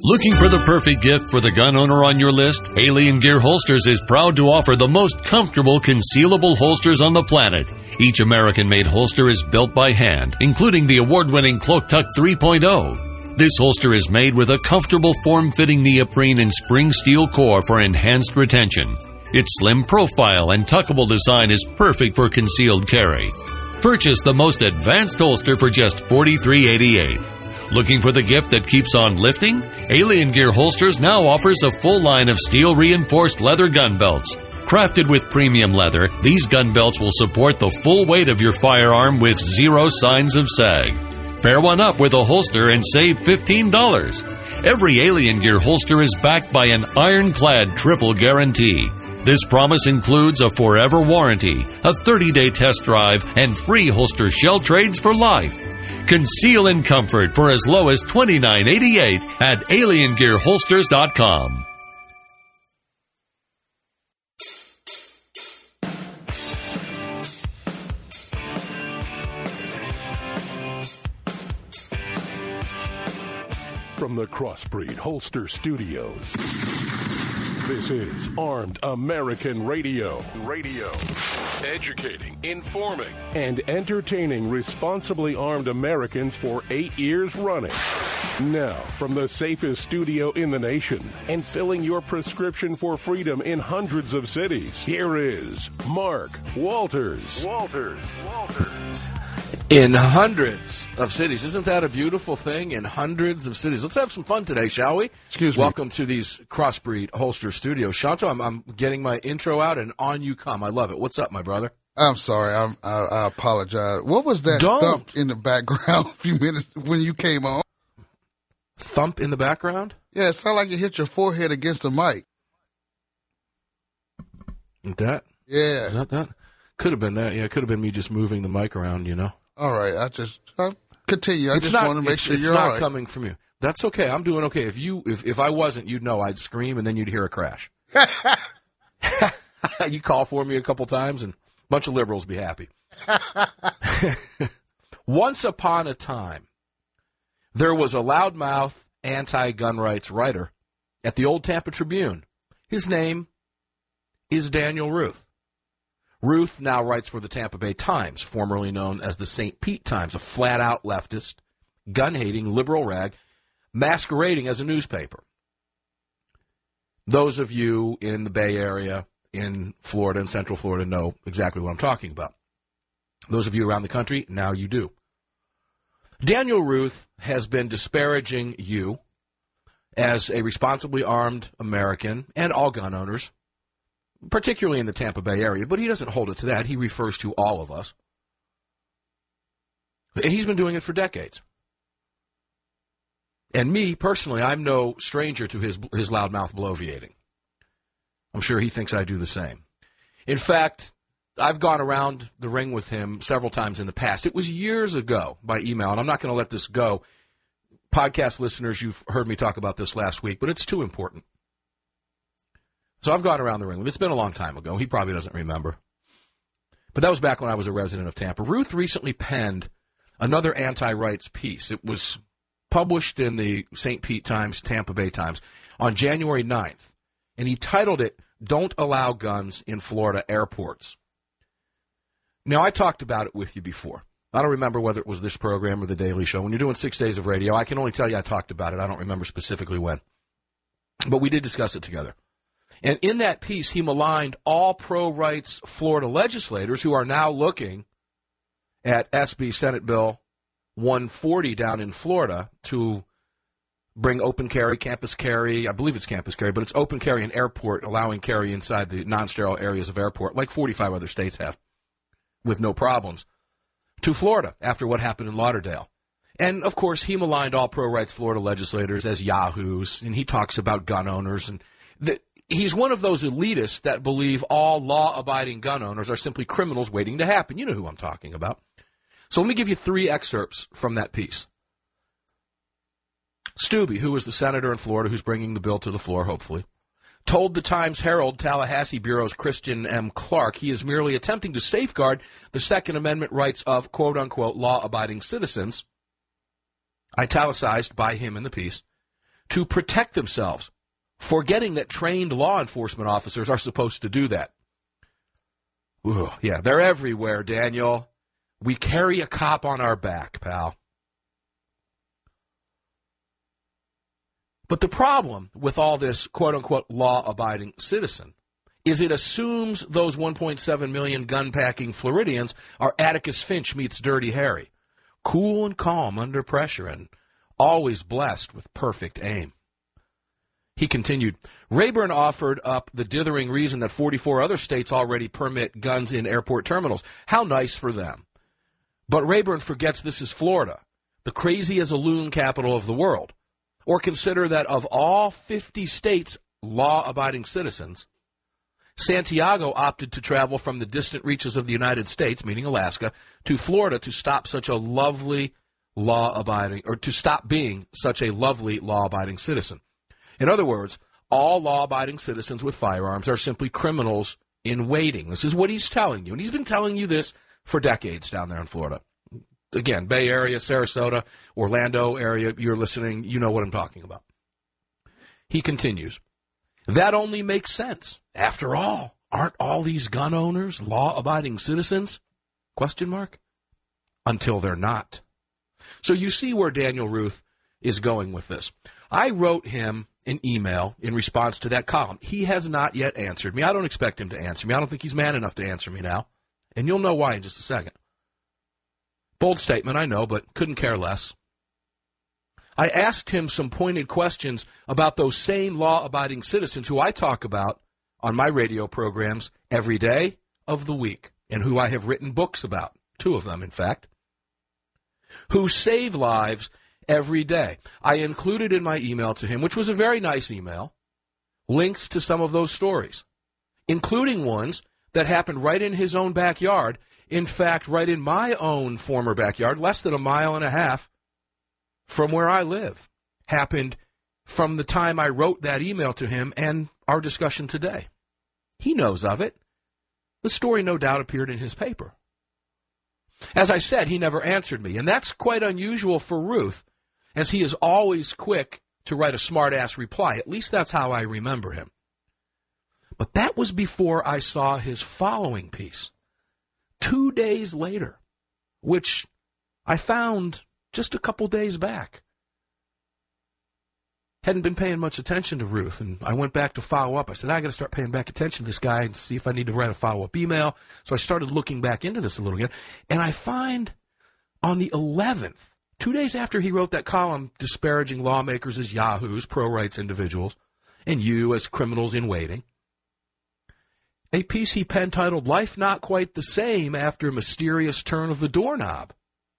Looking for the perfect gift for the gun owner on your list? Alien Gear Holsters is proud to offer the most comfortable concealable holsters on the planet. Each American-made holster is built by hand, including the award-winning Cloak Tuck 3.0. This holster is made with a comfortable form-fitting neoprene and spring steel core for enhanced retention. Its slim profile and tuckable design is perfect for concealed carry. Purchase the most advanced holster for just $43.88. Looking for the gift that keeps on lifting? Alien Gear Holsters now offers a full line of steel-reinforced leather gun belts. Crafted with premium leather, these gun belts will support the full weight of your firearm with zero signs of sag. Pair one up with a holster and save $15. Every Alien Gear holster is backed by an ironclad triple guarantee. This promise includes a forever warranty, a 30-day test drive, and free holster shell trades for life. Conceal in comfort for as low as $29.88 at aliengearholsters.com. From the Crossbreed Holster Studios, this is Armed American Radio. Educating, informing, and entertaining responsibly armed Americans for 8 years running. Now, from the safest studio in the nation and filling your prescription for freedom in hundreds of cities, here is Mark Walters. In hundreds of cities. Isn't that a beautiful thing? In hundreds of cities. Let's have some fun today, shall we? Excuse me. Welcome to these Crossbreed Holster Studios. Shanto, I'm getting my intro out, and on you come. I love it. What's up, my brother? I'm sorry. I apologize. What was that thump in the background a few minutes when you came on? Thump in the background? Yeah, it sounded like you hit your forehead against the mic. That? Yeah. Is that? Could have been that. Yeah, it could have been me just moving the mic around, you know. All right. I'll continue. I just want to make sure you're all right. It's not coming from you. That's okay. I'm doing okay. If I wasn't, you'd know. I'd scream, and then you'd hear a crash. You call for me a couple times, and a bunch of liberals be happy. Once upon a time, there was a loudmouth anti-gun rights writer at the Old Tampa Tribune. His name is Daniel Ruth. Ruth now writes for the Tampa Bay Times, formerly known as the St. Pete Times, a flat-out leftist, gun-hating liberal rag masquerading as a newspaper. Those of you in the Bay Area, in Florida and Central Florida, know exactly what I'm talking about. Those of you around the country, now you do. Daniel Ruth has been disparaging you as a responsibly armed American and all gun owners, particularly in the Tampa Bay area, but he doesn't hold it to that. He refers to all of us. And he's been doing it for decades. And me, personally, I'm no stranger to his loudmouth bloviating. I'm sure he thinks I do the same. In fact, I've gone around the ring with him several times in the past. It was years ago by email, and I'm not going to let this go. Podcast listeners, you've heard me talk about this last week, but it's too important. So I've gone around the ring with him. It's been a long time ago. He probably doesn't remember. But that was back when I was a resident of Tampa. Ruth recently penned another anti-rights piece. It was published in the St. Pete Times, Tampa Bay Times, on January 9th. And he titled it, "Don't Allow Guns in Florida Airports." Now, I talked about it with you before. I don't remember whether it was this program or The Daily Show. When you're doing 6 days of radio, I can only tell you I talked about it. I don't remember specifically when. But we did discuss it together. And in that piece, he maligned all pro-rights Florida legislators who are now looking at SB Senate Bill 140 down in Florida to bring open carry, campus carry, I believe it's campus carry, but it's open carry in airport, allowing carry inside the non-sterile areas of airport, like 45 other states have, with no problems, to Florida after what happened in Lauderdale. And, of course, he maligned all pro-rights Florida legislators as yahoos, and he talks about gun owners. And he's one of those elitists that believe all law-abiding gun owners are simply criminals waiting to happen. You know who I'm talking about. So let me give you 3 excerpts from that piece. Stubbe, who is the senator in Florida who's bringing the bill to the floor, hopefully, told the Times-Herald Tallahassee Bureau's Christian M. Clark he is merely attempting to safeguard the Second Amendment rights of, quote-unquote, law-abiding citizens, italicized by him in the piece, to protect themselves, forgetting that trained law enforcement officers are supposed to do that. Ooh, yeah, they're everywhere, Daniel. We carry a cop on our back, pal. But the problem with all this quote-unquote law-abiding citizen is it assumes those 1.7 million gun-packing Floridians are Atticus Finch meets Dirty Harry, cool and calm under pressure and always blessed with perfect aim. He continued, Rayburn offered up the dithering reason that 44 other states already permit guns in airport terminals. How nice for them. But Rayburn forgets this is Florida, the crazy-as-a-loon capital of the world. Or consider that of all 50 states' law-abiding citizens, Santiago opted to travel from the distant reaches of the United States, meaning Alaska, to Florida to stop such a lovely law-abiding, or to stop being such a lovely law-abiding citizen. In other words, all law-abiding citizens with firearms are simply criminals in waiting. This is what he's telling you, and he's been telling you this for decades down there in Florida. Again, Bay Area, Sarasota, Orlando area, you're listening, you know what I'm talking about. He continues, that only makes sense. After all, aren't all these gun owners law-abiding citizens? Question mark? Until they're not. So you see where Daniel Ruth is going with this. I wrote him an email in response to that column. He has not yet answered me. I don't expect him to answer me. I don't think he's man enough to answer me now. And you'll know why in just a second. Bold statement, I know, but couldn't care less. I asked him some pointed questions about those same law-abiding citizens who I talk about on my radio programs every day of the week, and who I have written books about, 2 of them, in fact, who save lives every day. I included in my email to him, which was a very nice email, links to some of those stories, including ones that happened right in his own backyard. In fact, right in my own former backyard, less than a mile and a half from where I live, happened from the time I wrote that email to him and our discussion today. He knows of it. The story no doubt appeared in his paper. As I said, he never answered me, and that's quite unusual for Ruth, as he is always quick to write a smart-ass reply. At least that's how I remember him. But that was before I saw his following piece, 2 days later, which I found just a couple days back. Hadn't been paying much attention to Ruth, and I went back to follow up. I said, I got to start paying back attention to this guy and see if I need to write a follow-up email. So I started looking back into this a little again, and I find on the 11th, 2 days after he wrote that column disparaging lawmakers as yahoos, pro-rights individuals, and you as criminals in waiting, a piece he penned titled, Life Not Quite the Same After Mysterious Turn of the Doorknob.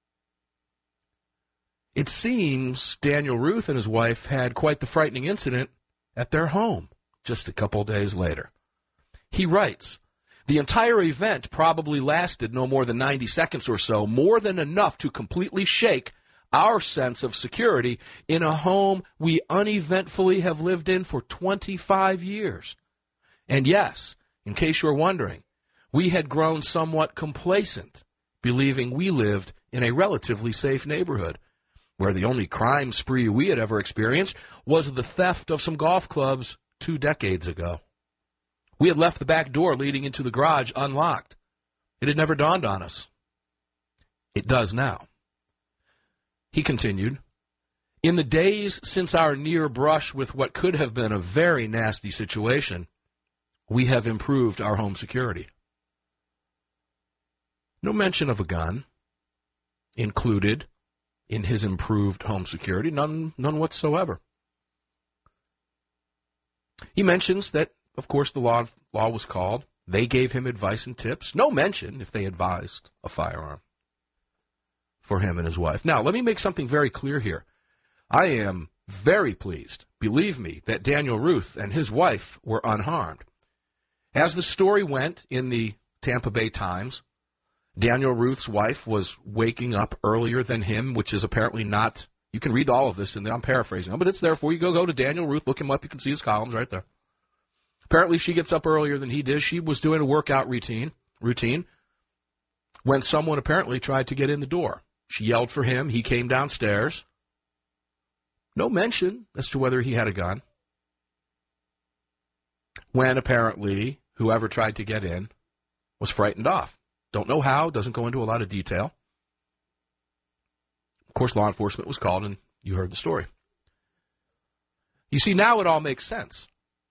It seems Daniel Ruth and his wife had quite the frightening incident at their home just a couple days later. He writes, the entire event probably lasted no more than 90 seconds or so, more than enough to completely shake our sense of security in a home we uneventfully have lived in for 25 years. And yes, in case you're wondering, we had grown somewhat complacent, believing we lived in a relatively safe neighborhood, where the only crime spree we had ever experienced was the theft of some golf clubs 2 decades ago. We had left the back door leading into the garage unlocked. It had never dawned on us. It does now. He continued, in the days since our near brush with what could have been a very nasty situation, we have improved our home security. No mention of a gun included in his improved home security, none whatsoever. He mentions that, of course, the law was called. They gave him advice and tips. No mention if they advised a firearm for him and his wife. Now, let me make something very clear here. I am very pleased, believe me, that Daniel Ruth and his wife were unharmed. As the story went in the Tampa Bay Times, Daniel Ruth's wife was waking up earlier than him, which is apparently not, you can read all of this, and I'm paraphrasing, but it's there for you. Go to Daniel Ruth, look him up, you can see his columns right there. Apparently she gets up earlier than he did. She was doing a workout routine when someone apparently tried to get in the door. She yelled for him. He came downstairs. No mention as to whether he had a gun. When apparently whoever tried to get in was frightened off. Don't know how, doesn't go into a lot of detail. Of course, law enforcement was called, and you heard the story. You see, now it all makes sense.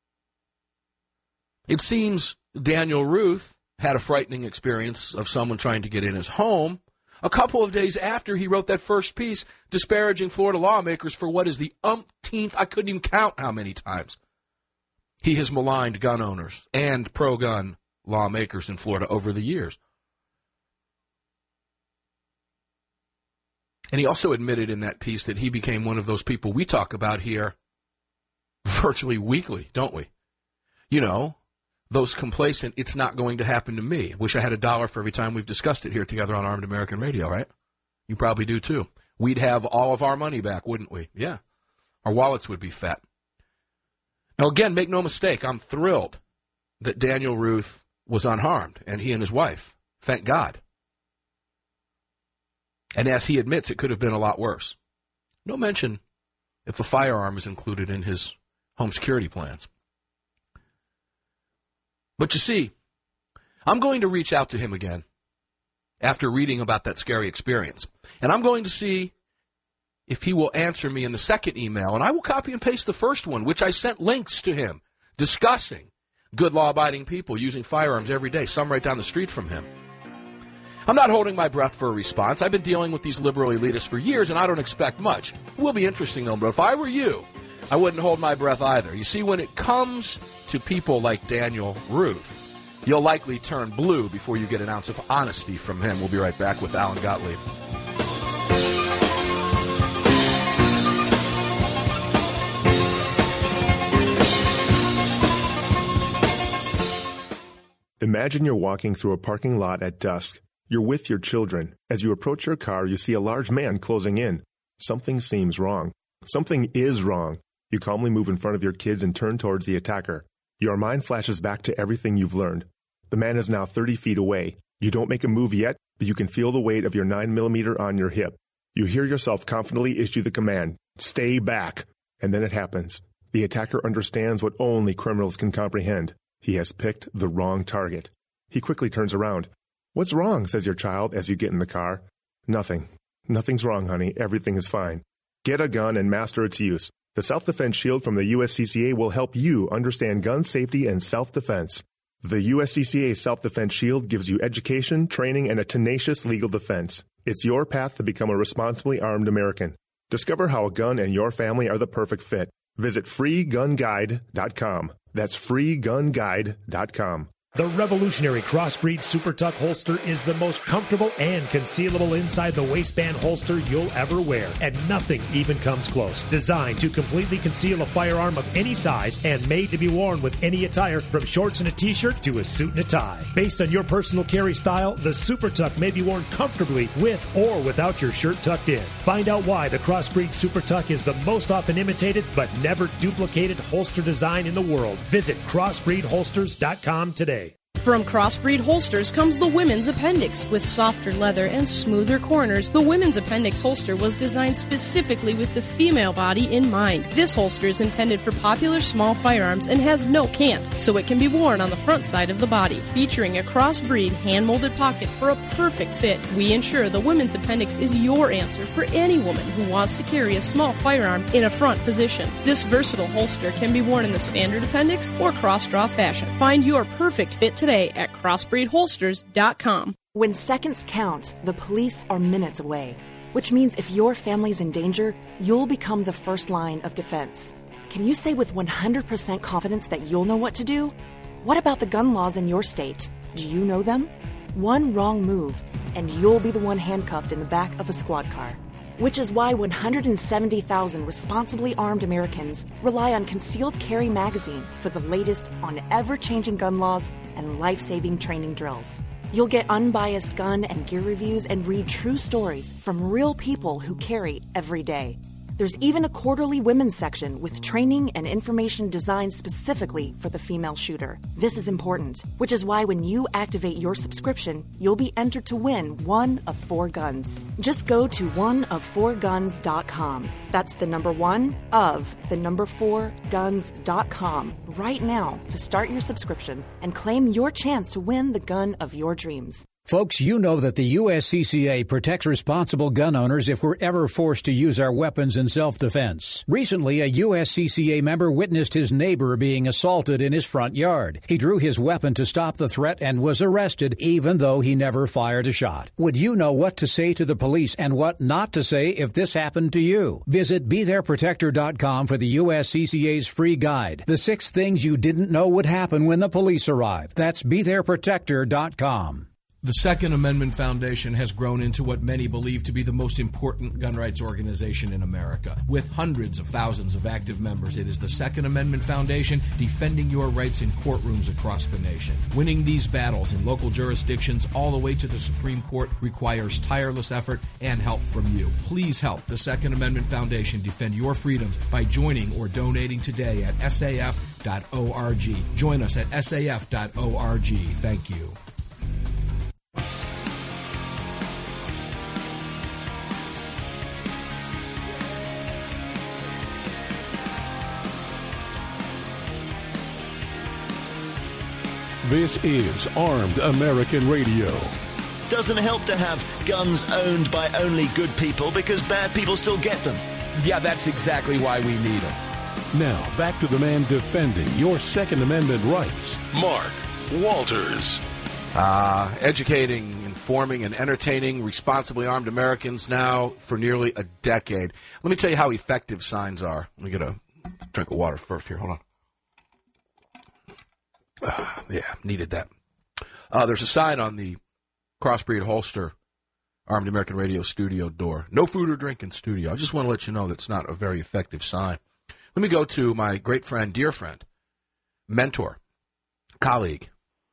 It seems Daniel Ruth had a frightening experience of someone trying to get in his home a couple of days after he wrote that first piece disparaging Florida lawmakers for what is the umpteenth, I couldn't even count how many times, he has maligned gun owners and pro-gun lawmakers in Florida over the years. And he also admitted in that piece that he became one of those people we talk about here virtually weekly, don't we? You know, those complacent, it's not going to happen to me. Wish I had $1 for every time we've discussed it here together on Armed American Radio, right? You probably do too. We'd have all of our money back, wouldn't we? Yeah. Our wallets would be fat. Now, again, make no mistake, I'm thrilled that Daniel Ruth was unharmed, and he and his wife. Thank God. And as he admits, it could have been a lot worse. No mention if a firearm is included in his home security plans. But you see, I'm going to reach out to him again after reading about that scary experience. And I'm going to see if he will answer me in the second email. And I will copy and paste the first one, which I sent links to him discussing good law-abiding people using firearms every day, some right down the street from him. I'm not holding my breath for a response. I've been dealing with these liberal elitists for years, and I don't expect much. It will be interesting, though, but if I were you, I wouldn't hold my breath either. You see, when it comes to people like Daniel Ruth, you'll likely turn blue before you get an ounce of honesty from him. We'll be right back with Alan Gottlieb. Imagine you're walking through a parking lot at dusk. You're with your children. As you approach your car, you see a large man closing in. Something seems wrong. Something is wrong. You calmly move in front of your kids and turn towards the attacker. Your mind flashes back to everything you've learned. The man is now 30 feet away. You don't make a move yet, but you can feel the weight of your 9mm on your hip. You hear yourself confidently issue the command, "Stay back." And then it happens. The attacker understands what only criminals can comprehend. He has picked the wrong target. He quickly turns around. "What's wrong?" says your child as you get in the car. "Nothing. Nothing's wrong, honey. Everything is fine. Get a gun and master its use. The Self-Defense Shield from the USCCA will help you understand gun safety and self-defense. The USCCA Self-Defense Shield gives you education, training, and a tenacious legal defense. It's your path to become a responsibly armed American. Discover how a gun and your family are the perfect fit. Visit freegunguide.com. That's freegunguide.com. The revolutionary Crossbreed Super Tuck holster is the most comfortable and concealable inside the waistband holster you'll ever wear, and nothing even comes close. Designed to completely conceal a firearm of any size and made to be worn with any attire, from shorts and a t-shirt to a suit and a tie. Based on your personal carry style, the Super Tuck may be worn comfortably with or without your shirt tucked in. Find out why the Crossbreed Super Tuck is the most often imitated but never duplicated holster design in the world. Visit crossbreedholsters.com today. From Crossbreed Holsters comes the Women's Appendix. With softer leather and smoother corners, the Women's Appendix holster was designed specifically with the female body in mind. This holster is intended for popular small firearms and has no cant, so it can be worn on the front side of the body. Featuring a Crossbreed hand-molded pocket for a perfect fit, we ensure the Women's Appendix is your answer for any woman who wants to carry a small firearm in a front position. This versatile holster can be worn in the standard appendix or cross-draw fashion. Find your perfect fit today at crossbreedholsters.com. When seconds count, the police are minutes away, which means if your family's in danger, you'll become the first line of defense. Can you say with 100% confidence that you'll know what to do? What about the gun laws in your state? Do you know them? One wrong move, and you'll be the one handcuffed in the back of a squad car. Which is why 170,000 responsibly armed Americans rely on Concealed Carry Magazine for the latest on ever-changing gun laws and life-saving training drills. You'll get unbiased gun and gear reviews and read true stories from real people who carry every day. There's even a quarterly women's section with training and information designed specifically for the female shooter. This is important, which is why when you activate your subscription, you'll be entered to win one of 4 guns. Just go to oneof4guns.com. That's the number 4guns.com right now to start your subscription and claim your chance to win the gun of your dreams. Folks, you know that the USCCA protects responsible gun owners if we're ever forced to use our weapons in self-defense. Recently, a USCCA member witnessed his neighbor being assaulted in his front yard. He drew his weapon to stop the threat and was arrested, even though he never fired a shot. Would you know what to say to the police and what not to say if this happened to you? Visit BeThereProtector.com for the USCCA's free guide. The 6 things you didn't know would happen when the police arrive. That's BeThereProtector.com. The Second Amendment Foundation has grown into what many believe to be the most important gun rights organization in America. With hundreds of thousands of active members, it is the Second Amendment Foundation defending your rights in courtrooms across the nation. Winning these battles in local jurisdictions all the way to the Supreme Court requires tireless effort and help from you. Please help the Second Amendment Foundation defend your freedoms by joining or donating today at saf.org. Join us at saf.org. Thank you. This is Armed American Radio. Doesn't help to have guns owned by only good people because bad people still get them. Yeah, that's exactly why we need them. Now, back to the man defending your Second Amendment rights, Mark Walters. Educating, informing, and entertaining responsibly armed Americans now for nearly a decade. Let me tell you how effective signs are. Let me get a drink of water first here. Hold on. Yeah, needed that. There's a sign on the Crossbreed Holster Armed American Radio studio door. No food or drink in studio. I just want to let you know that's not a very effective sign. Let me go to my great friend, dear friend, mentor, colleague,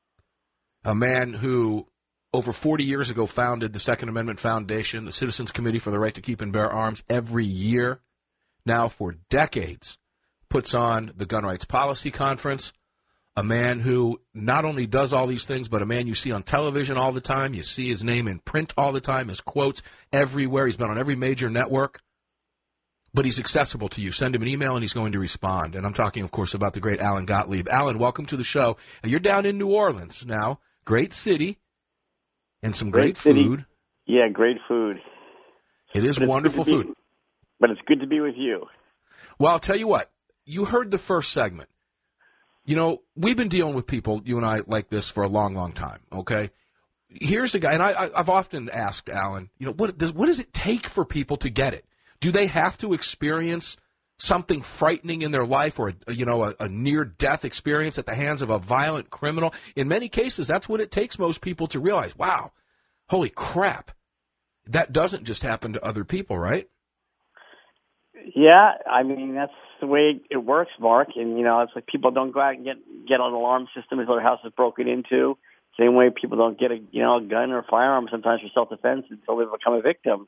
a man who over 40 years ago founded the Second Amendment Foundation, the Citizens Committee for the Right to Keep and Bear Arms, every year, now for decades, puts on the Gun Rights Policy Conference. A man who not only does all these things, but a man you see on television all the time. You see his name in print all the time, his quotes everywhere. He's been on every major network. But he's accessible to you. Send him an email and he's going to respond. And I'm talking, of course, about the great Alan Gottlieb. Alan, welcome to the show. You're down in New Orleans now. Great city and some great food. Yeah, great food. It is wonderful food. But it's good to be with you. Well, I'll tell you what. You heard the first segment. You know, we've been dealing with people, you and I, like this for a long, long time, okay? Here's a guy, and I've often asked Alan, you know, what does it take for people to get it? Do they have to experience something frightening in their life or, a near-death experience at the hands of a violent criminal? In many cases, that's what it takes most people to realize, wow, holy crap, that doesn't just happen to other people, right? Yeah, I mean, that's the way it works, Mark. And, it's like people don't go out and get an alarm system if their house is broken into. Same way people don't get a gun or firearm sometimes for self-defense until they become a victim.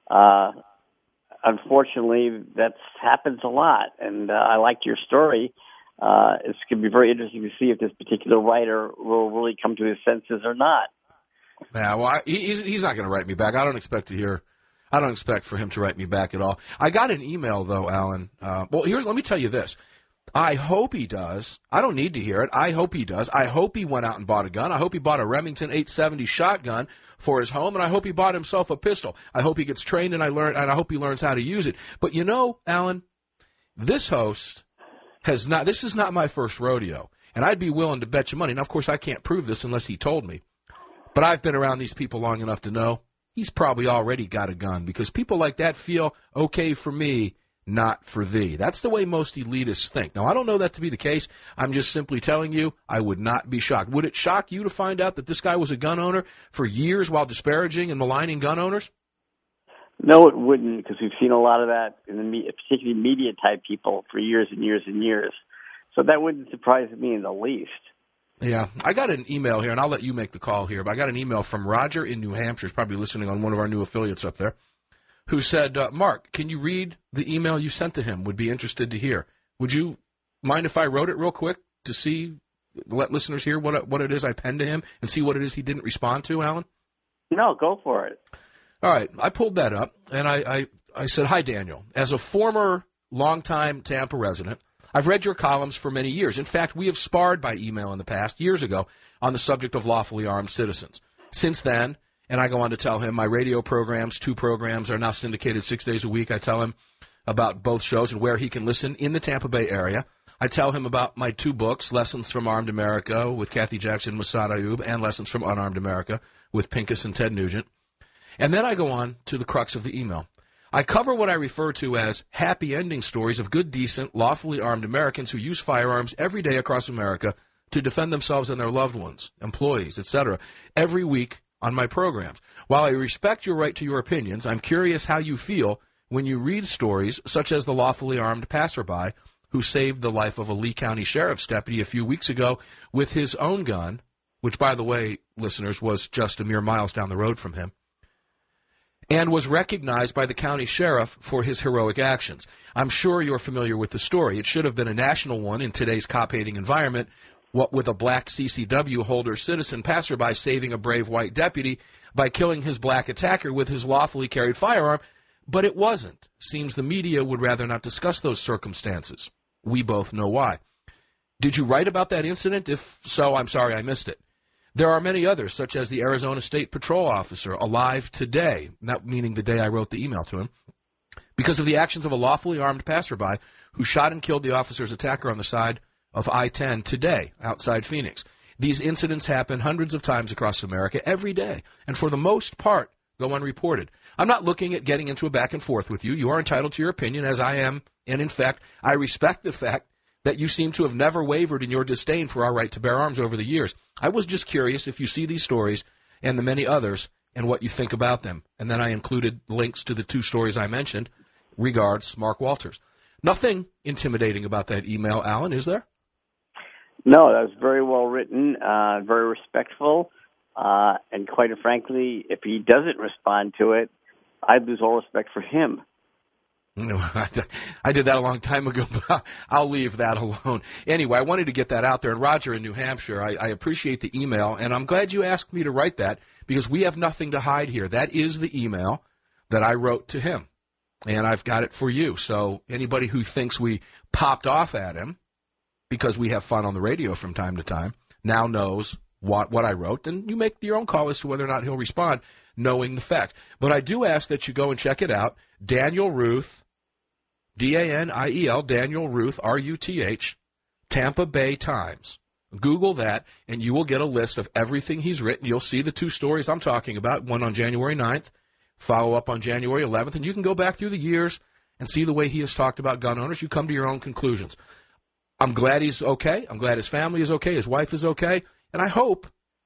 Unfortunately, that happens a lot. And I liked your story. It's going to be very interesting to see if this particular writer will really come to his senses or not. Yeah, well, he's not going to write me back. I don't expect for him to write me back at all. I got an email, though, Alan. Let me tell you this. I hope he does. I don't need to hear it. I hope he does. I hope he went out and bought a gun. I hope he bought a Remington 870 shotgun for his home, and I hope he bought himself a pistol. I hope he gets trained, and I hope he learns how to use it. But Alan, this host this is not my first rodeo, and I'd be willing to bet you money. Now, of course, I can't prove this unless he told me, but I've been around these people long enough to know he's probably already got a gun because people like that feel okay for me, not for thee. That's the way most elitists think. Now, I don't know that to be the case. I'm just simply telling you I would not be shocked. Would it shock you to find out that this guy was a gun owner for years while disparaging and maligning gun owners? No, it wouldn't, because we've seen a lot of that in the particularly media-type people for years and years and years. So that wouldn't surprise me in the least. Yeah, I got an email here, and I'll let you make the call here, but I got an email from Roger in New Hampshire. He's probably listening on one of our new affiliates up there. who said, Mark, can you read the email you sent to him? Would be interested to hear. Would you mind if I wrote it real quick to let listeners hear what it is I penned to him and see what it is he didn't respond to, Alan? No, go for it. All right. I pulled that up, and I said, hi, Daniel. As a former longtime Tampa resident, I've read your columns for many years. In fact, we have sparred by email in the past, years ago, on the subject of lawfully armed citizens. Since then, and I go on to tell him my radio programs, 2 programs, are now syndicated 6 days a week. I tell him about both shows and where he can listen in the Tampa Bay area. I tell him about my 2 books, Lessons from Armed America with Kathy Jackson, Massad Ayoob, and Lessons from Unarmed America with Pincus and Ted Nugent. And then I go on to the crux of the email. I cover what I refer to as happy ending stories of good, decent, lawfully armed Americans who use firearms every day across America to defend themselves and their loved ones, employees, etc., every week on my programs. While I respect your right to your opinions, I'm curious how you feel when you read stories such as the lawfully armed passerby who saved the life of a Lee County Sheriff's deputy a few weeks ago with his own gun, which, by the way, listeners, was just a mere miles down the road from him, and was recognized by the county sheriff for his heroic actions. I'm sure you're familiar with the story. It should have been a national one in today's cop-hating environment, what with a black CCW holder citizen passerby saving a brave white deputy by killing his black attacker with his lawfully carried firearm, but it wasn't. Seems the media would rather not discuss those circumstances. We both know why. Did you write about that incident? If so, I'm sorry I missed it. There are many others, such as the Arizona State Patrol officer, alive today, not meaning the day I wrote the email to him, because of the actions of a lawfully armed passerby who shot and killed the officer's attacker on the side of I-10 today, outside Phoenix. These incidents happen hundreds of times across America every day, and for the most part, go unreported. I'm not looking at getting into a back and forth with you. You are entitled to your opinion, as I am, and in fact, I respect the fact that you seem to have never wavered in your disdain for our right to bear arms over the years. I was just curious if you see these stories and the many others and what you think about them. And then I included links to the 2 stories I mentioned. Regards, Mark Walters. Nothing intimidating about that email, Alan, is there? No, that was very well written, very respectful, and quite frankly, if he doesn't respond to it, I'd lose all respect for him. No, I did that a long time ago, but I'll leave that alone. Anyway, I wanted to get that out there. And Roger in New Hampshire, I appreciate the email, and I'm glad you asked me to write that because we have nothing to hide here. That is the email that I wrote to him, and I've got it for you. So anybody who thinks we popped off at him because we have fun on the radio from time to time now knows what I wrote, and you make your own call as to whether or not he'll respond, knowing the fact. But I do ask that you go and check it out. Daniel Ruth, D-A-N-I-E-L, Daniel Ruth, R-U-T-H, Tampa Bay Times. Google that, and you will get a list of everything he's written. You'll see the 2 stories I'm talking about, one on January 9th, follow up on January 11th, and you can go back through the years and see the way he has talked about gun owners. You come to your own conclusions. I'm glad he's okay. I'm glad his family is okay. His wife is okay. And I hope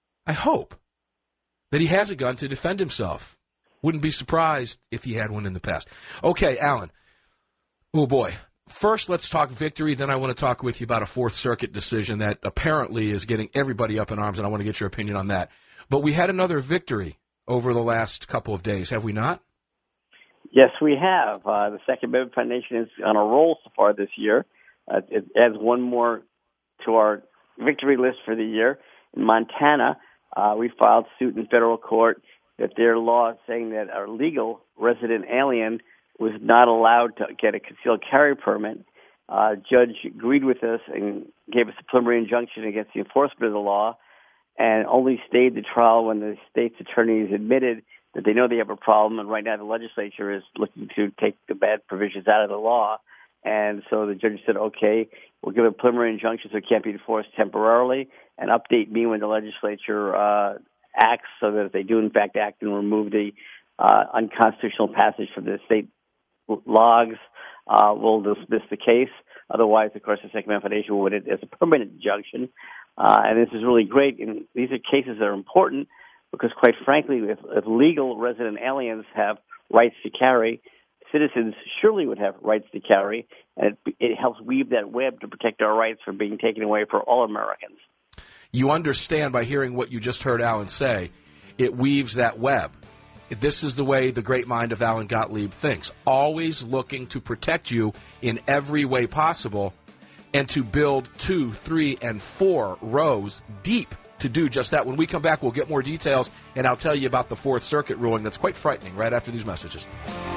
that he has a gun to defend himself. Wouldn't be surprised if he had one in the past. Okay, Alan. Oh, boy. First, let's talk victory. Then I want to talk with you about a Fourth Circuit decision that apparently is getting everybody up in arms, and I want to get your opinion on that. But we had another victory over the last couple of days, have we not? Yes, we have. The Second Amendment Foundation is on a roll so far this year. It adds one more to our victory list for the year. In Montana, we filed suit in federal court that their law saying that our legal resident alien was not allowed to get a concealed carry permit. Judge agreed with us and gave us a preliminary injunction against the enforcement of the law and only stayed the trial when the state's attorneys admitted that they know they have a problem, and right now the legislature is looking to take the bad provisions out of the law. And so the judge said, okay, we'll give a preliminary injunction so it can't be enforced temporarily, and update me when the legislature acts so that if they do in fact act and remove the unconstitutional passage from the state logs, we'll dismiss the case. Otherwise, of course, the Second Amendment Foundation will win it as a permanent injunction. And this is really great. And these are cases that are important because, quite frankly, if legal resident aliens have rights to carry, citizens surely would have rights to carry, and it helps weave that web to protect our rights from being taken away for all Americans. You understand by hearing what you just heard Alan say, it weaves that web. This is the way the great mind of Alan Gottlieb thinks, always looking to protect you in every way possible and to build 2, 3, and 4 rows deep to do just that. When we come back, we'll get more details, and I'll tell you about the Fourth Circuit ruling that's quite frightening right after these messages.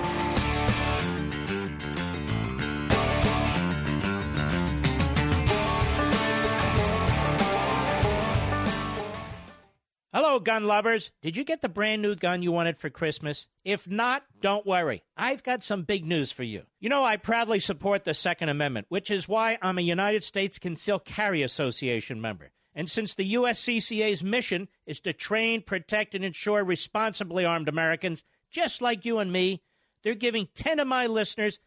Hello, gun lovers. Did you get the brand new gun you wanted for Christmas? If not, don't worry. I've got some big news for you. You know, I proudly support the Second Amendment, which is why I'm a United States Concealed Carry Association member. And since the USCCA's mission is to train, protect, and ensure responsibly armed Americans, just like you and me, they're giving 10 of my listeners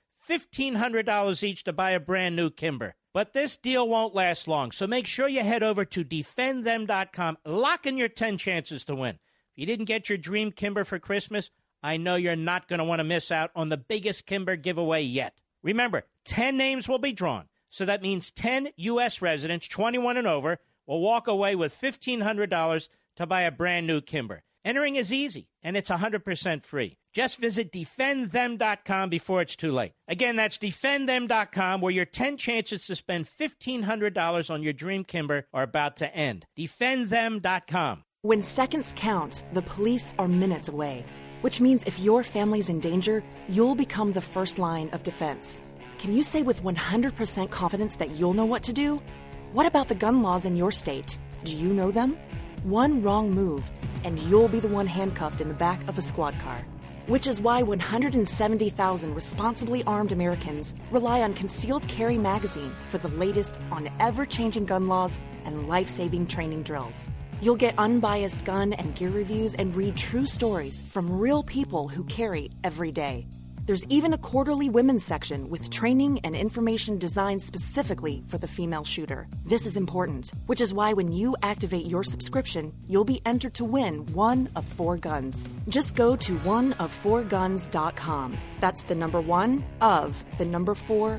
$1,500 each to buy a brand new Kimber. But this deal won't last long, so make sure you head over to defendthem.com. Lock in your 10 chances to win. If you didn't get your dream Kimber for Christmas, I know you're not going to want to miss out on the biggest Kimber giveaway yet. Remember, 10 names will be drawn, so that means 10 U.S. residents, 21 and over, will walk away with $1,500 to buy a brand new Kimber. Entering is easy, and it's 100% free. Just visit defendthem.com before it's too late. Again, that's defendthem.com, where your 10 chances to spend $1,500 on your dream Kimber are about to end. Defendthem.com. When seconds count, the police are minutes away, which means if your family's in danger, you'll become the first line of defense. Can you say with 100% confidence that you'll know what to do? What about the gun laws in your state? Do you know them? One wrong move, and you'll be the one handcuffed in the back of a squad car. Which is why 170,000 responsibly armed Americans rely on Concealed Carry Magazine for the latest on ever-changing gun laws and life-saving training drills. You'll get unbiased gun and gear reviews and read true stories from real people who carry every day. There's even a quarterly women's section with training and information designed specifically for the female shooter. This is important, which is why when you activate your subscription, you'll be entered to win one of 4 guns. Just go to oneof4guns.com. That's the number 1 of the number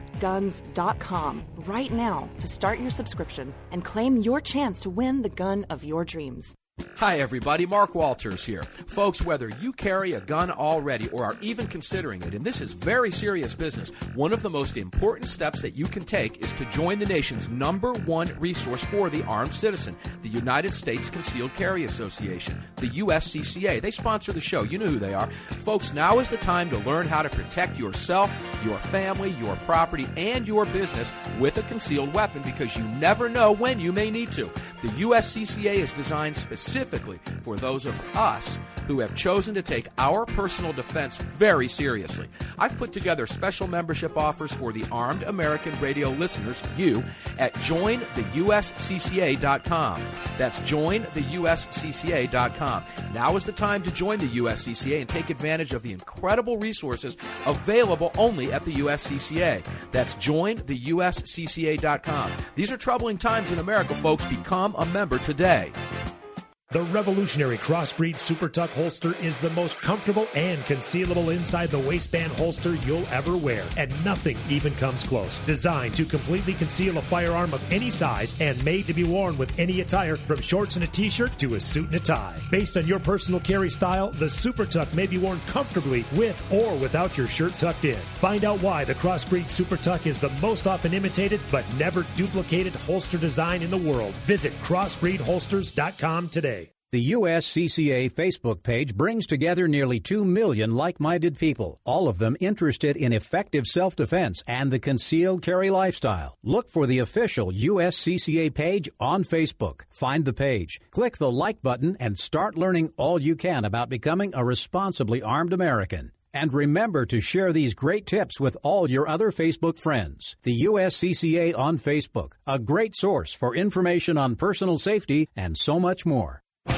4guns.com right now to start your subscription and claim your chance to win the gun of your dreams. Hi, everybody. Mark Walters here. Folks, whether you carry a gun already or are even considering it, and this is very serious business, one of the most important steps that you can take is to join the nation's #1 resource for the armed citizen, the United States Concealed Carry Association, the USCCA. They sponsor the show. You know who they are. Folks, now is the time to learn how to protect yourself, your family, your property, and your business with a concealed weapon, because you never know when you may need to. The USCCA is designed specifically for those of us who have chosen to take our personal defense very seriously. I've put together special membership offers for the armed American radio listeners, you, at jointheuscca.com. That's jointheuscca.com. Now is the time to join the USCCA and take advantage of the incredible resources available only at the USCCA. That's jointheuscca.com. These are troubling times in America, folks. Become a member today. The revolutionary Crossbreed Super Tuck holster is the most comfortable and concealable inside the waistband holster you'll ever wear, and nothing even comes close. Designed to completely conceal a firearm of any size and made to be worn with any attire, from shorts and a t-shirt to a suit and a tie. Based on your personal carry style, the Super Tuck may be worn comfortably with or without your shirt tucked in. Find out why the Crossbreed Super Tuck is the most often imitated but never duplicated holster design in the world. Visit crossbreedholsters.com today. The USCCA Facebook page brings together nearly 2 million like-minded people, all of them interested in effective self-defense and the concealed carry lifestyle. Look for the official USCCA page on Facebook. Find the page, click the like button, and start learning all you can about becoming a responsibly armed American. And remember to share these great tips with all your other Facebook friends. The USCCA on Facebook, a great source for information on personal safety and so much more.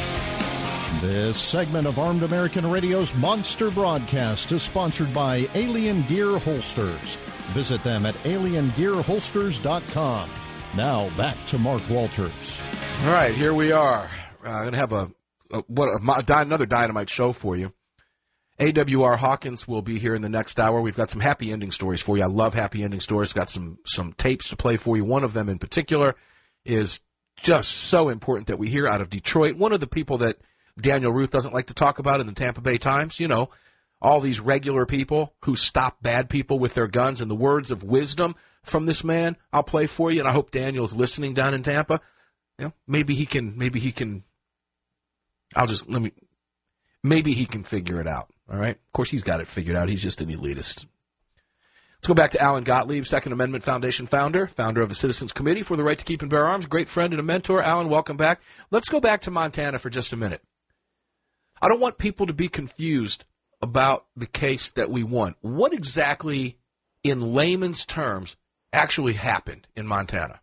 This segment of Armed American Radio's Monster Broadcast is sponsored by Alien Gear Holsters. Visit them at aliengearholsters.com. Now back to Mark Walters. All right, here we are. I'm going to have another dynamite show for you. AWR Hawkins will be here in the next hour. We've got some happy ending stories for you. I love happy ending stories. Got some tapes to play for you. One of them in particular is just so important that we hear out of Detroit. One of the people that Daniel Ruth doesn't like to talk about in the Tampa Bay Times. You know, all these regular people who stop bad people with their guns, and the words of wisdom from this man I'll play for you, and I hope Daniel's listening down in Tampa. You know, maybe he can figure it out, all right? Of course, he's got it figured out. He's just an elitist. Let's go back to Alan Gottlieb, Second Amendment Foundation founder of the Citizens Committee for the Right to Keep and Bear Arms, great friend and a mentor. Alan, welcome back. Let's go back to Montana for just a minute. I don't want people to be confused about the case that we won. What exactly, in layman's terms, actually happened in Montana?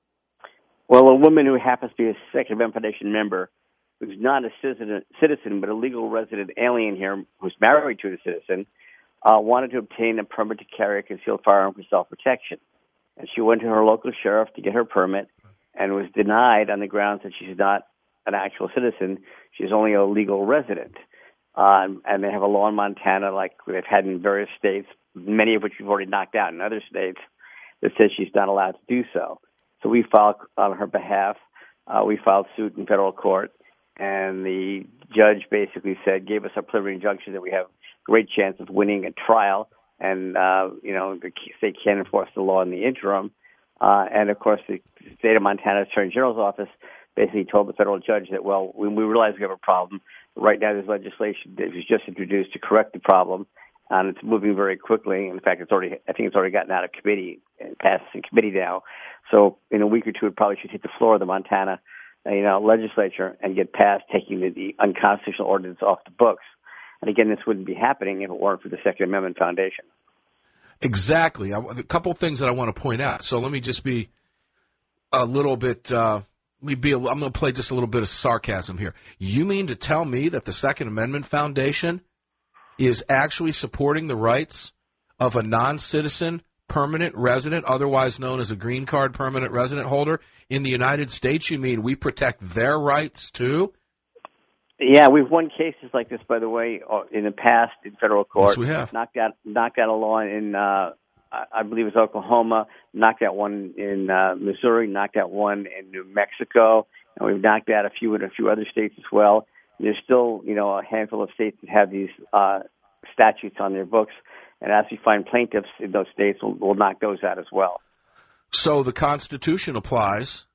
Well, a woman who happens to be a Second Amendment Foundation member, who's not a citizen but a legal resident alien here, who's married to a citizen, wanted to obtain a permit to carry a concealed firearm for self-protection. And she went to her local sheriff to get her permit and was denied on the grounds that she's not an actual citizen. She's only a legal resident. And they have a law in Montana, like they've had in various states, many of which we've already knocked out in other states, that says she's not allowed to do so. So we filed on her behalf. We filed suit in federal court, and the judge basically gave us a preliminary injunction that we have great chance of winning a trial, and the state can't enforce the law in the interim. And of course, the state of Montana Attorney General's office basically told the federal judge that, well, when we realize we have a problem, right now there's legislation that was just introduced to correct the problem, and it's moving very quickly. In fact, I think it's already gotten out of committee and passed in committee now. So in a week or two, it probably should hit the floor of the Montana legislature and get passed, taking the unconstitutional ordinance off the books. And again, this wouldn't be happening if it weren't for the Second Amendment Foundation. Exactly. A couple of things that I want to point out. So let me just be a little bit. I'm going to play just a little bit of sarcasm here. You mean to tell me that the Second Amendment Foundation is actually supporting the rights of a non-citizen permanent resident, otherwise known as a green card permanent resident holder in the United States? You mean we protect their rights too? Yeah, we've won cases like this, by the way, in the past in federal court. Yes, we have. Knocked out a law in, I believe it was Oklahoma, knocked out one in Missouri, knocked out one in New Mexico, and we've knocked out a few in a few other states as well. There's still, a handful of states that have these statutes on their books, and as we find plaintiffs in those states, we'll knock those out as well. So the Constitution applies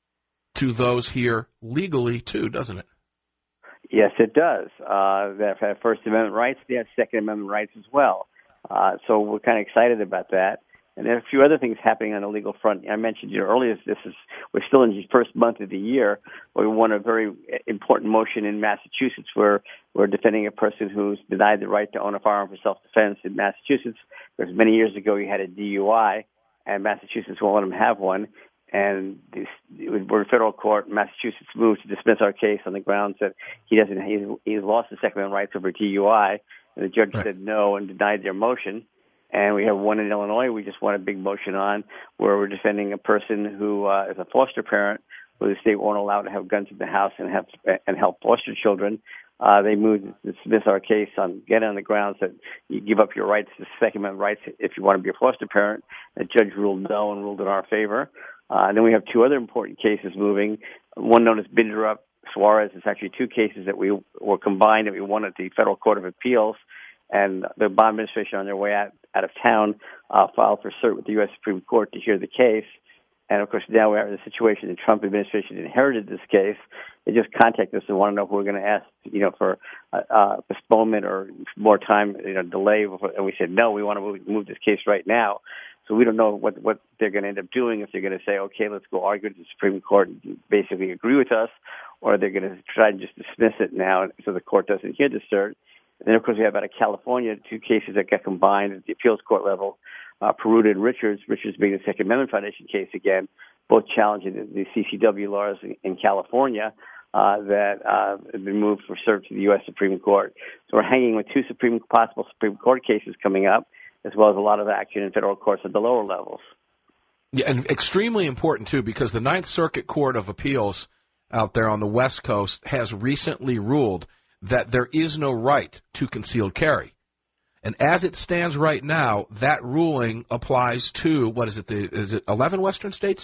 to those here legally too, doesn't it? Yes, it does. They have First Amendment rights. They have Second Amendment rights as well. So we're kind of excited about that. And there are a few other things happening on the legal front. I mentioned earlier, we're still in the first month of the year. We won a very important motion in Massachusetts where we're defending a person who's denied the right to own a firearm for self-defense in Massachusetts. Because many years ago he had a DUI, and Massachusetts won't let him have one. And we're in federal court. Massachusetts moved to dismiss our case on the grounds that he's lost his Second Amendment rights over DUI, and the judge said no and denied their motion. And we have one in Illinois we just won a big motion on where we're defending a person who is a foster parent who the state won't allow to have guns in the house and help foster children. They moved to dismiss our case on the grounds that you give up your rights, the Second Amendment rights, if you want to be a foster parent. The judge ruled no and ruled in our favor. And then we have two other important cases moving. One known as Binderup Suarez. It's actually two cases that we were combined that we won at the Federal Court of Appeals. And the Obama administration on their way out of town filed for cert with the U.S. Supreme Court to hear the case. And, of course, now we have the situation the Trump administration inherited this case. They just contacted us and want to know if we're going to ask, for postponement or more time, delay. And we said, no, we want to move this case right now. So we don't know what they're going to end up doing, if they're going to say, okay, let's go argue to the Supreme Court and basically agree with us, or they're going to try and just dismiss it now so the court doesn't hear the cert. And then, of course, we have out of California two cases that got combined at the appeals court level, Peruta and Richards being the Second Amendment Foundation case again, both challenging the CCW laws in California that have been moved for cert to the U.S. Supreme Court. So we're hanging with two possible Supreme Court cases coming up, as well as a lot of action in federal courts at the lower levels. Yeah, and extremely important, too, because the Ninth Circuit Court of Appeals out there on the West Coast has recently ruled that there is no right to concealed carry. And as it stands right now, that ruling applies to, is it 11 Western states?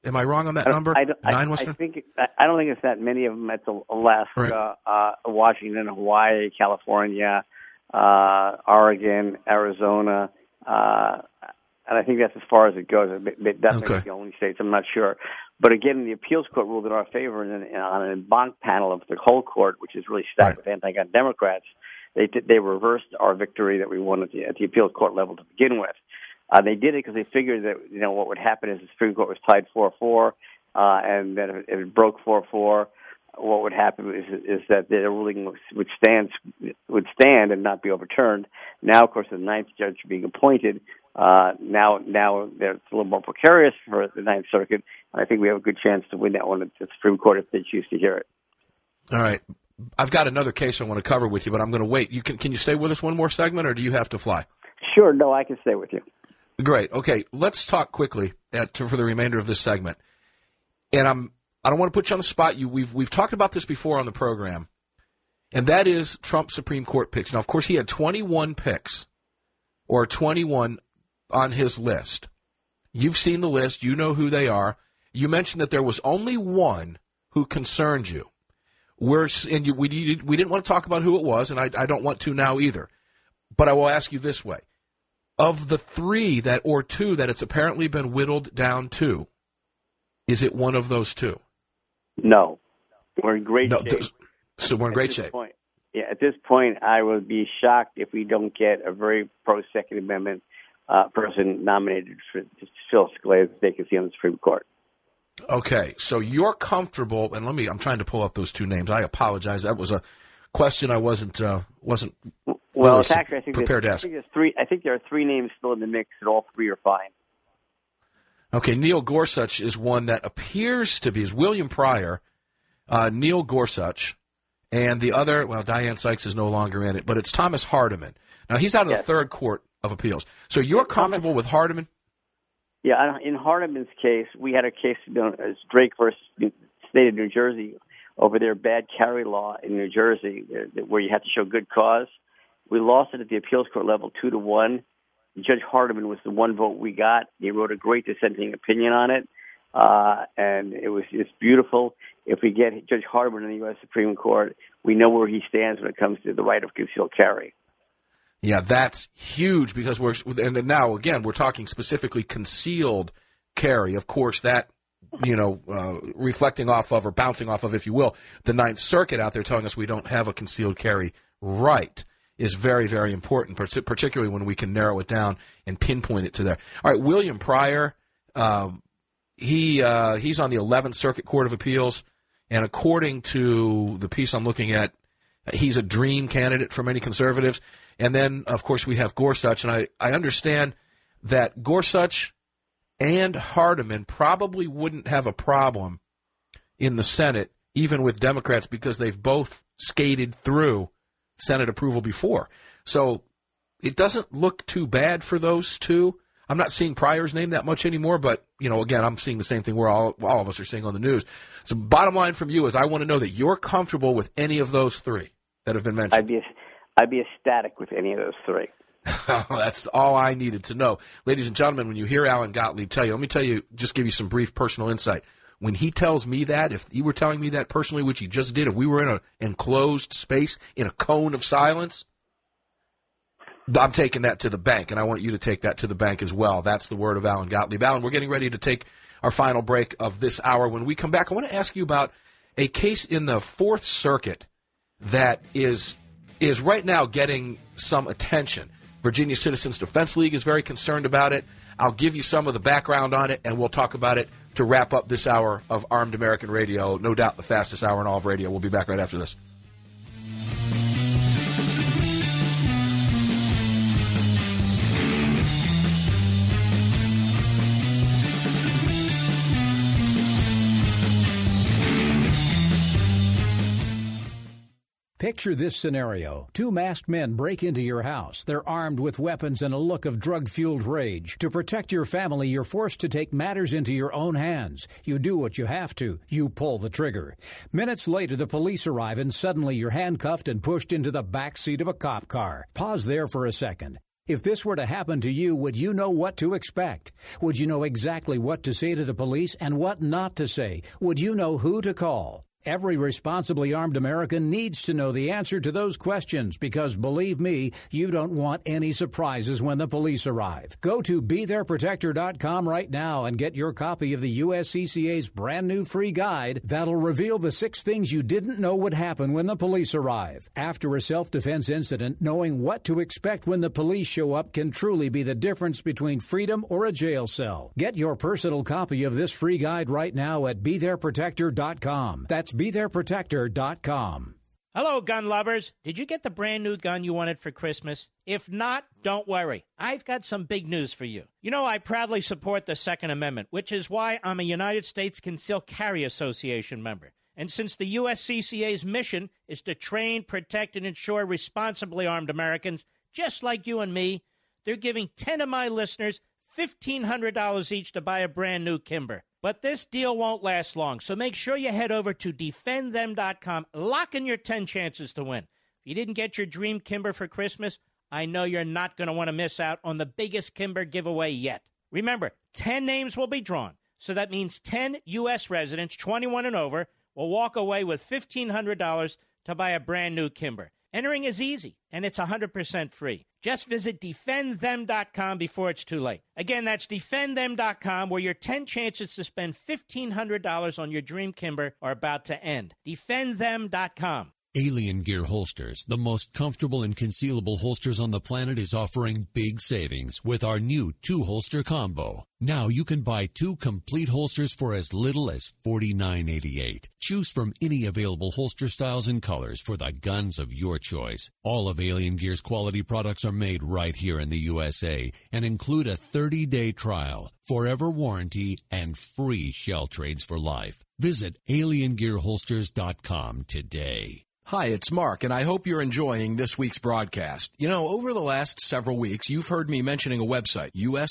Am I wrong on that number? I don't think it's that many of them. It's Alaska, Washington, Hawaii, California, Oregon, Arizona, and I think that's as far as it goes. That may be the only states. I'm not sure. But again, the appeals court ruled in our favor on an en banc panel of the whole court, which is really stacked with anti-gun Democrats. They reversed our victory that we won at the appeals court level to begin with. They did it because they figured that what would happen is the Supreme Court was tied 4-4, and that if it broke 4-4, what would happen is that the ruling would stand and not be overturned. Now, of course, the ninth judge being appointed, now it's a little more precarious for the Ninth Circuit, and I think we have a good chance to win that one at the Supreme Court if they choose to hear it. All right. I've got another case I want to cover with you, but I'm going to wait. Can you stay with us one more segment, or do you have to fly? Sure. No, I can stay with you. Great. Okay. Let's talk quickly for the remainder of this segment. And I don't want to put you on the spot. We've talked about this before on the program, and that is Trump's Supreme Court picks. Now, of course, he had 21 picks, or 21 on his list. You've seen the list. You know who they are. You mentioned that there was only one who concerned you. We didn't want to talk about who it was, and I don't want to now either. But I will ask you this way. Of the three or two that it's apparently been whittled down to, is it one of those two? No. We're in great shape. So we're in great shape. At this point, I would be shocked if we don't get a very pro-Second Amendment person nominated to fill Scalia's vacancy on the Supreme Court. Okay, so you're comfortable, and I'm trying to pull up those two names. I apologize. That was a question I wasn't well, it's actually, I think prepared to ask. I think there are three names still in the mix, and all three are fine. Okay, Neil Gorsuch is one that appears to be, is William Pryor, Neil Gorsuch, and the other, Diane Sykes is no longer in it, but it's Thomas Hardiman. Now, he's out of the Third Court of Appeals. So you're comfortable with Hardiman? Yeah, in Hardiman's case, we had a case known as Drake versus the state of New Jersey over their bad carry law in New Jersey, where you had to show good cause. We lost it at the appeals court level 2-1. Judge Hardiman was the one vote we got. He wrote a great dissenting opinion on it, and it's beautiful. If we get Judge Hardiman in the U.S. Supreme Court, we know where he stands when it comes to the right of concealed carry. Yeah, that's huge because and now again we're talking specifically concealed carry. Of course, that reflecting off of or bouncing off of, if you will, the Ninth Circuit out there telling us we don't have a concealed carry right is very, very important, particularly when we can narrow it down and pinpoint it to there. All right, William Pryor, he's on the 11th Circuit Court of Appeals, and according to the piece I'm looking at, he's a dream candidate for many conservatives. And then, of course, we have Gorsuch, and I understand that Gorsuch and Hardiman probably wouldn't have a problem in the Senate, even with Democrats, because they've both skated through Senate approval before. So it doesn't look too bad for those two. I'm not seeing Pryor's name that much anymore, but, again, I'm seeing the same thing where all of us are seeing on the news. So bottom line from you is I want to know that you're comfortable with any of those three that have been mentioned. I'd be ecstatic with any of those three. That's all I needed to know. Ladies and gentlemen, when you hear Alan Gottlieb tell you, let me tell you, just give you some brief personal insight. When he tells me that, if he were telling me that personally, which he just did, if we were in an enclosed space, in a cone of silence, I'm taking that to the bank, and I want you to take that to the bank as well. That's the word of Alan Gottlieb. Alan, we're getting ready to take our final break of this hour. When we come back, I want to ask you about a case in the Fourth Circuit that is right now getting some attention. Virginia Citizens Defense League is very concerned about it. I'll give you some of the background on it, and we'll talk about it to wrap up this hour of Armed American Radio, no doubt the fastest hour in all of radio. We'll be back right after this. Picture this scenario. Two masked men break into your house. They're armed with weapons and a look of drug-fueled rage. To protect your family, you're forced to take matters into your own hands. You do what you have to. You pull the trigger. Minutes later, the police arrive and suddenly you're handcuffed and pushed into the back seat of a cop car. Pause there for a second. If this were to happen to you, would you know what to expect? Would you know exactly what to say to the police and what not to say? Would you know who to call? Every responsibly armed American needs to know the answer to those questions because, believe me, you don't want any surprises when the police arrive. Go to BeThereProtector.com right now and get your copy of the USCCA's brand new free guide that'll reveal the 6 things you didn't know would happen when the police arrive. After a self-defense incident, knowing what to expect when the police show up can truly be the difference between freedom or a jail cell. Get your personal copy of this free guide right now at BeThereProtector.com. That's BeThereProtector.com. Hello, gun lovers. Did you get the brand new gun you wanted for Christmas? If not, don't worry. I've got some big news for you. You know, I proudly support the Second Amendment, which is why I'm a United States Concealed Carry Association member. And since the USCCA's mission is to train, protect, and ensure responsibly armed Americans, just like you and me, they're giving 10 of my listeners $1,500 each to buy a brand new Kimber. But this deal won't last long, so make sure you head over to DefendThem.com. Lock in your 10 chances to win. If you didn't get your dream Kimber for Christmas, I know you're not going to want to miss out on the biggest Kimber giveaway yet. Remember, 10 names will be drawn, so that means 10 U.S. residents, 21 and over, will walk away with $1,500 to buy a brand new Kimber. Entering is easy, and it's 100% free. Just visit DefendThem.com before it's too late. Again, that's DefendThem.com, where your 10 chances to spend $1,500 on your dream Kimber are about to end. DefendThem.com. Alien Gear Holsters, the most comfortable and concealable holsters on the planet, is offering big savings with our new 2-holster combo. Now you can buy 2 complete holsters for as little as $49.88. Choose from any available holster styles and colors for the guns of your choice. All of Alien Gear's quality products are made right here in the USA and include a 30-day trial, forever warranty, and free shell trades for life. Visit AlienGearHolsters.com today. Hi, it's Mark, and I hope you're enjoying this week's broadcast. You know, over the last several weeks, you've heard me mentioning a website,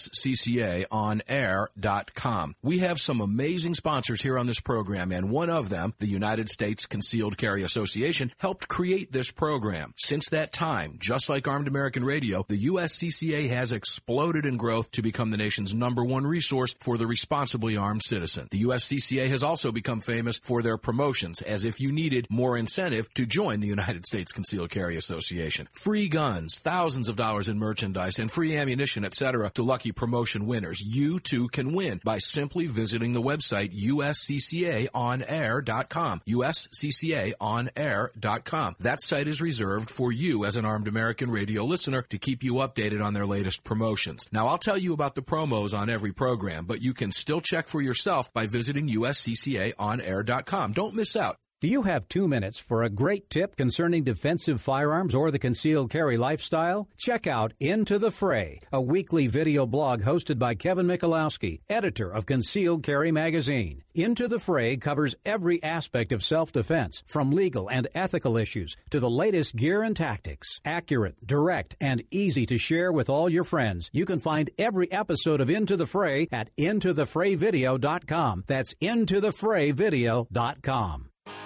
USCCAOnAir.com. We have some amazing sponsors here on this program, and one of them, the United States Concealed Carry Association, helped create this program. Since that time, just like Armed American Radio, the USCCA has exploded in growth to become the nation's #1 resource for the responsibly armed citizen. The USCCA has also become famous for their promotions, as if you needed more incentive to join the United States Concealed Carry Association. Free guns, thousands of dollars in merchandise, and free ammunition, etc. to lucky promotion winners. You, too, can win by simply visiting the website USCCAOnAir.com. USCCAOnAir.com. That site is reserved for you as an Armed American Radio listener to keep you updated on their latest promotions. Now, I'll tell you about the promos on every program, but you can still check for yourself by visiting USCCAOnAir.com. Don't miss out. Do you have 2 minutes for a great tip concerning defensive firearms or the concealed carry lifestyle? Check out Into the Fray, a weekly video blog hosted by Kevin Michalowski, editor of Concealed Carry Magazine. Into the Fray covers every aspect of self-defense, from legal and ethical issues to the latest gear and tactics. Accurate, direct, and easy to share with all your friends. You can find every episode of Into the Fray at IntoTheFrayVideo.com. That's IntoTheFrayVideo.com.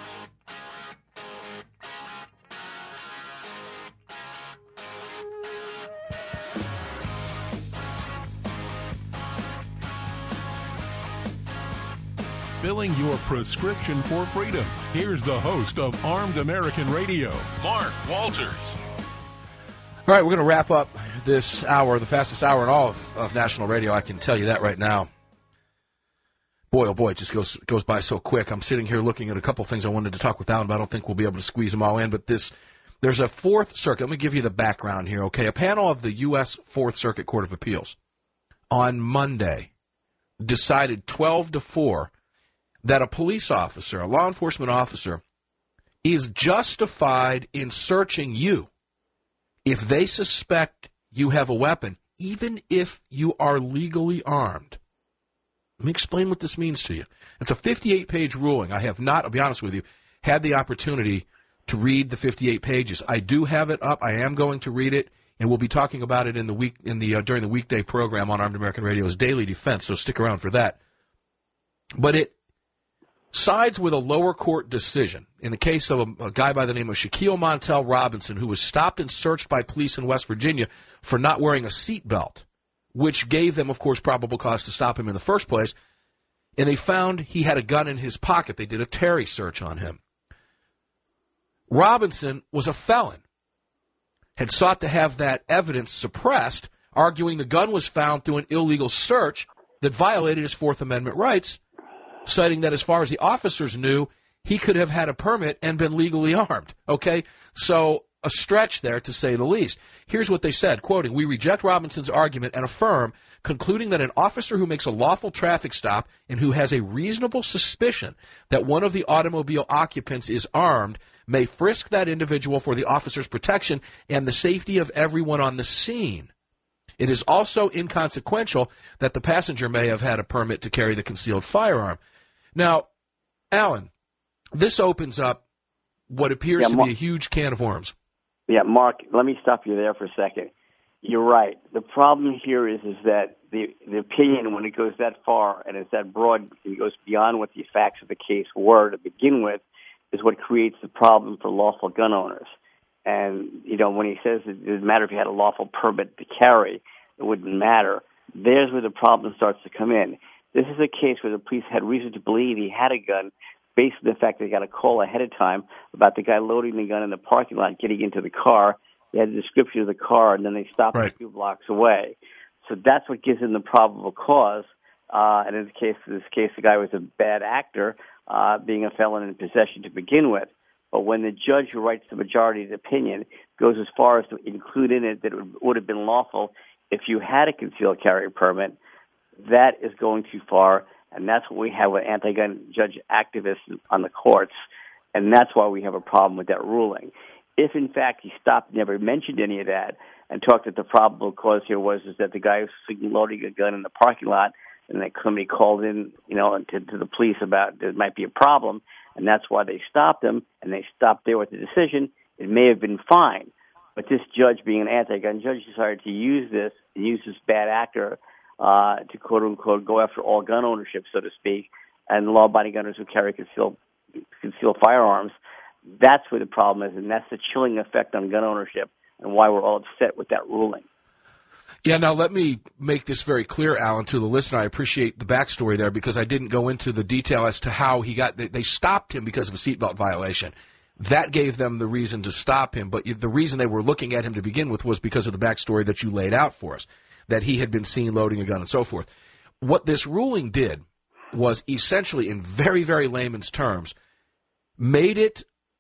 Filling your prescription for freedom. Here's the host of Armed American Radio, Mark Walters. All right, we're going to wrap up this hour, the fastest hour in all of national radio. I can tell you that right now. Boy, oh boy, it just goes by so quick. I'm sitting here looking at a couple things I wanted to talk with Alan, but I don't think we'll be able to squeeze them all in. But there's a Fourth Circuit. Let me give you the background here, okay? A panel of the U.S. Fourth Circuit Court of Appeals on Monday decided 12-4 that a police officer, a law enforcement officer, is justified in searching you if they suspect you have a weapon, even if you are legally armed. Let me explain what this means to you. It's a 58-page ruling. I have not, I'll be honest with you, had the opportunity to read the 58 pages. I do have it up. I am going to read it, and we'll be talking about it during the weekday program on Armed American Radio's Daily Defense, so stick around for that. But it sides with a lower court decision in the case of a guy by the name of Shaquille Montel Robinson, who was stopped and searched by police in West Virginia for not wearing a seatbelt, which gave them, of course, probable cause to stop him in the first place. And they found he had a gun in his pocket. They did a Terry search on him. Robinson was a felon, had sought to have that evidence suppressed, arguing the gun was found through an illegal search that violated his Fourth Amendment rights, citing that as far as the officers knew, he could have had a permit and been legally armed. Okay? So a stretch there, to say the least. Here's what they said, quoting, "We reject Robinson's argument and affirm, concluding that an officer who makes a lawful traffic stop and who has a reasonable suspicion that one of the automobile occupants is armed may frisk that individual for the officer's protection and the safety of everyone on the scene. It is also inconsequential that the passenger may have had a permit to carry the concealed firearm." Now, Alan, this opens up what appears to be a huge can of worms. Yeah, Mark, let me stop you there for a second. You're right. The problem here is that the opinion, when it goes that far and it's that broad, it goes beyond what the facts of the case were to begin with, is what creates the problem for lawful gun owners. And, you know, when he says it doesn't matter if you had a lawful permit to carry, it wouldn't matter. There's where the problem starts to come in. This is a case where the police had reason to believe he had a gun based on the fact they got a call ahead of time about the guy loading the gun in the parking lot, getting into the car. They had a description of the car, and then they stopped a few blocks away. So that's what gives them the probable cause. And in this case, the guy was a bad actor, being a felon in possession to begin with. But when the judge who writes the majority's opinion goes as far as to include in it that it would have been lawful if you had a concealed carry permit, that is going too far. And that's what we have with anti-gun judge activists on the courts. And that's why we have a problem with that ruling. If, in fact, he stopped, never mentioned any of that, and talked that the probable cause here was that the guy was loading a gun in the parking lot, and that somebody called in, you know, to the police about there might be a problem, and that's why they stopped him, and they stopped there with the decision, it may have been fine. But this judge, being an anti-gun judge, decided to use this bad actor to quote-unquote go after all gun ownership, so to speak, and law-abiding gunners who carry concealed firearms. That's where the problem is, and that's the chilling effect on gun ownership and why we're all upset with that ruling. Yeah, now let me make this very clear, Alan, to the listener. I appreciate the backstory there because I didn't go into the detail as to how he got – they stopped him because of a seatbelt violation. That gave them the reason to stop him, but the reason they were looking at him to begin with was because of the backstory that you laid out for us, that he had been seen loading a gun and so forth. What this ruling did was essentially, in very, very layman's terms, made it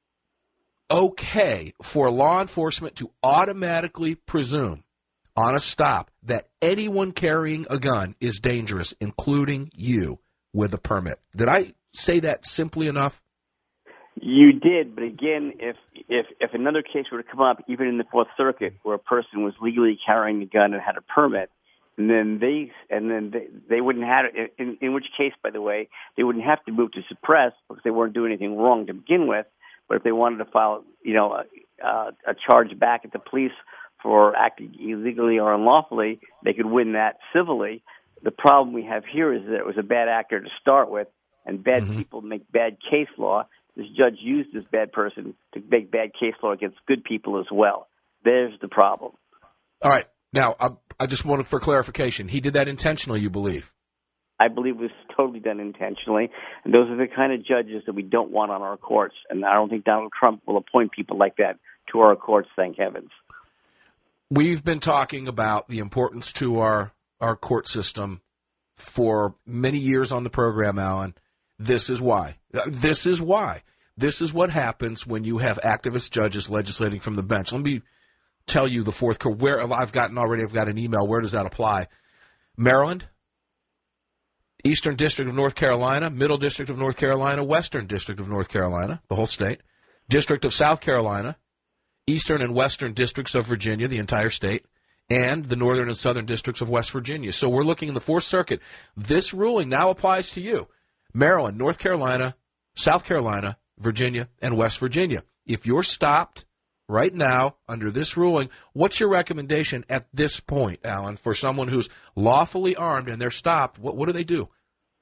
okay for law enforcement to automatically presume on a stop that anyone carrying a gun is dangerous, including you with a permit. Did I say that simply enough? You did, but again, if another case were to come up, even in the Fourth Circuit, where a person was legally carrying a gun and had a permit, and then they wouldn't have it. In which case, by the way, they wouldn't have to move to suppress because they weren't doing anything wrong to begin with. But if they wanted to file, a charge back at the police for acting illegally or unlawfully, they could win that civilly. The problem we have here is that it was a bad actor to start with, and bad people make bad case law. This judge used this bad person to make bad case law against good people as well. There's the problem. All right. Now, I just wanted for clarification. He did that intentionally, you believe? I believe it was totally done intentionally. And those are the kind of judges that we don't want on our courts. And I don't think Donald Trump will appoint people like that to our courts, thank heavens. We've been talking about the importance to our court system for many years on the program, Alan. This is why. This is why. This is what happens when you have activist judges legislating from the bench. Let me tell you the fourth court. Where I've got an email. Where does that apply? Maryland, Eastern District of North Carolina, Middle District of North Carolina, Western District of North Carolina, the whole state, District of South Carolina, Eastern and Western Districts of Virginia, the entire state, and the Northern and Southern Districts of West Virginia. So we're looking in the Fourth Circuit. This ruling now applies to you. Maryland, North Carolina, South Carolina, Virginia, and West Virginia. If you're stopped right now under this ruling, what's your recommendation at this point, Alan, for someone who's lawfully armed and they're stopped? What do they do?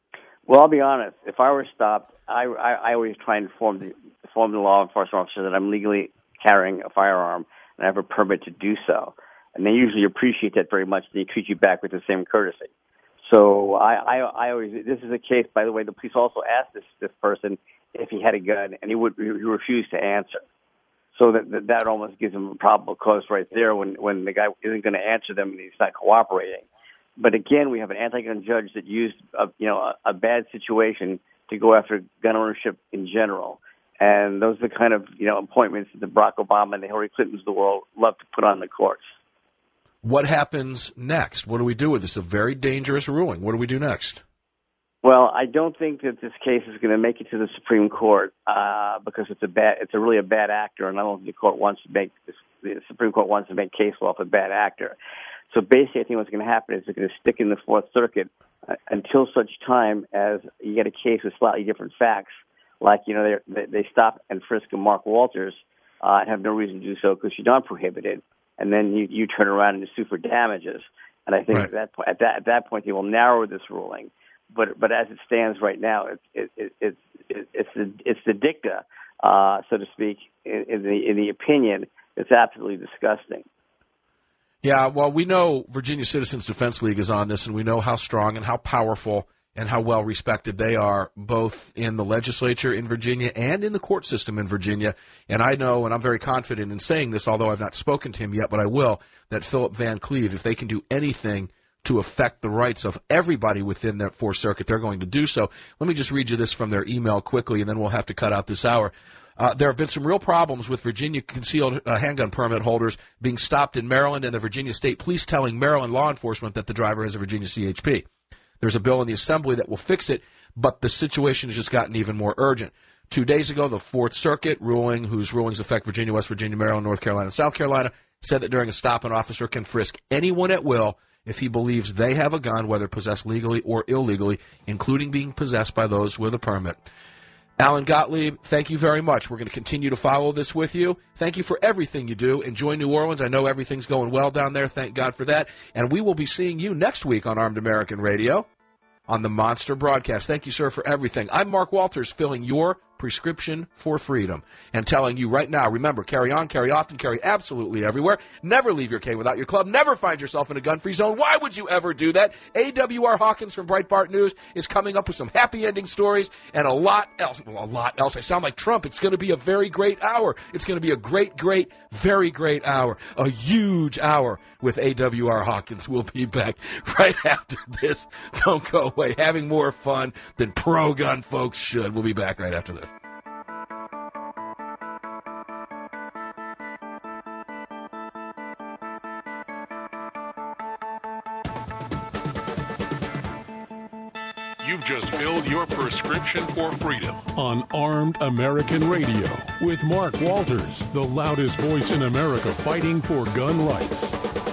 Well, I'll be honest. If I were stopped, I always try and inform the law enforcement officer that I'm legally carrying a firearm and I have a permit to do so. And they usually appreciate that very much. They treat you back with the same courtesy. So I always, this is a case, by the way, the police also asked this person if he had a gun, and he refused to answer. So that almost gives him a probable cause right there when the guy isn't going to answer them and he's not cooperating. But again, we have an anti-gun judge that used a bad situation to go after gun ownership in general. And those are the kind of appointments that the Barack Obama and the Hillary Clintons of the world love to put on the courts. What happens next? What do we do with this? A very dangerous ruling. What do we do next? Well, I don't think that this case is going to make it to the Supreme Court because it's really a bad actor, and I don't think the Supreme Court wants to make case law of a bad actor. So basically, I think what's going to happen is they're going to stick in the Fourth Circuit until such time as you get a case with slightly different facts, like they stop and frisk Mark Walters and have no reason to do so because you're not prohibited, and then you turn around and sue for damages. And I think at that point they will narrow this ruling. But as it stands right now, it's the dicta, so to speak, in the opinion. It's absolutely disgusting. Yeah, well, we know Virginia Citizens Defense League is on this, and we know how strong and how powerful and how well respected they are, both in the legislature in Virginia and in the court system in Virginia. And I know, and I'm very confident in saying this, although I've not spoken to him yet, but I will, that Philip Van Cleve, if they can do anything to affect the rights of everybody within that Fourth Circuit, they're going to do so. Let me just read you this from their email quickly, and then we'll have to cut out this hour. There have been some real problems with Virginia concealed handgun permit holders being stopped in Maryland and the Virginia State Police telling Maryland law enforcement that the driver has a Virginia CHP. There's a bill in the Assembly that will fix it, but the situation has just gotten even more urgent. 2 days ago, the Fourth Circuit, whose rulings affect Virginia, West Virginia, Maryland, North Carolina, and South Carolina, said that during a stop, an officer can frisk anyone at will if he believes they have a gun, whether possessed legally or illegally, including being possessed by those with a permit. Alan Gottlieb, thank you very much. We're going to continue to follow this with you. Thank you for everything you do. Enjoy New Orleans. I know everything's going well down there. Thank God for that. And we will be seeing you next week on Armed American Radio on the Monster Broadcast. Thank you, sir, for everything. I'm Mark Walters, filling your prescription for freedom and telling you right now, remember, carry on, carry often, carry absolutely everywhere. Never leave your K without your club. Never find yourself in a gun-free zone. Why would you ever do that? A.W.R. Hawkins from Breitbart News is coming up with some happy ending stories and a lot else. Well, a lot else. I sound like Trump. It's going to be a very great hour. It's going to be a great, very great hour. A huge hour with A.W.R. Hawkins. We'll be back right after this. Don't go away. Having more fun than pro-gun folks should. We'll be back right after this. You've just filled your prescription for freedom on Armed American Radio with Mark Walters, the loudest voice in America fighting for gun rights.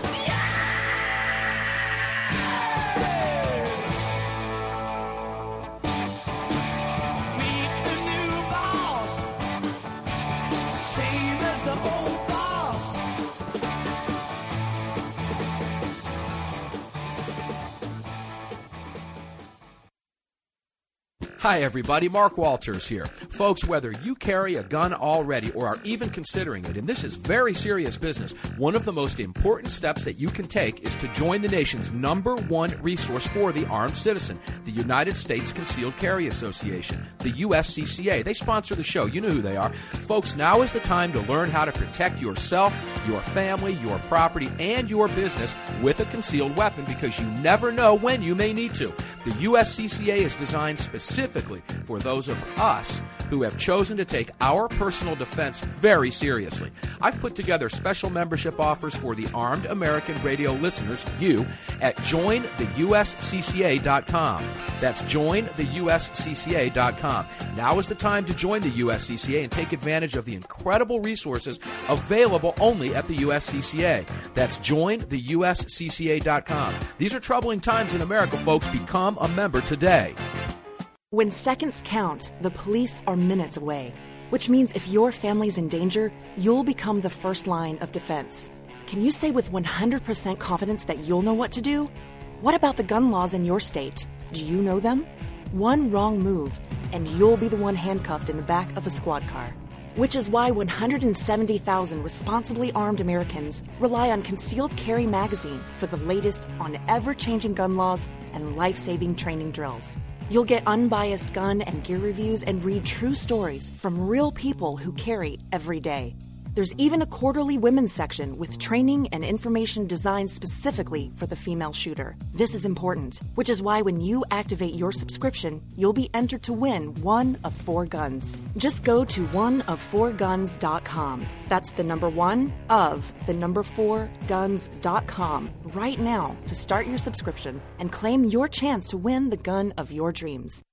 Hi, everybody. Mark Walters here. Folks, whether you carry a gun already or are even considering it, and this is very serious business, one of the most important steps that you can take is to join the nation's #1 resource for the armed citizen, the United States Concealed Carry Association, the USCCA. They sponsor the show. You know who they are. Folks, now is the time to learn how to protect yourself, your family, your property, and your business with a concealed weapon because you never know when you may need to. The USCCA is designed specifically for those of us who have chosen to take our personal defense very seriously. I've put together special membership offers for the Armed American Radio listeners, you, at jointheuscca.com. That's jointheuscca.com. Now is the time to join the USCCA and take advantage of the incredible resources available only at the USCCA. That's jointheuscca.com. These are troubling times in America, folks. Become a member today. When seconds count, the police are minutes away, which means if your family's in danger, you'll become the first line of defense. Can you say with 100% confidence that you'll know what to do? What about the gun laws in your state? Do you know them? One wrong move, and you'll be the one handcuffed in the back of a squad car. Which is why 170,000 responsibly armed Americans rely on Concealed Carry Magazine for the latest on ever-changing gun laws and life-saving training drills. You'll get unbiased gun and gear reviews and read true stories from real people who carry every day. There's even a quarterly women's section with training and information designed specifically for the female shooter. This is important, which is why when you activate your subscription, you'll be entered to win one of 4 guns. Just go to oneof4guns.com. That's the number 4guns.com right now to start your subscription and claim your chance to win the gun of your dreams.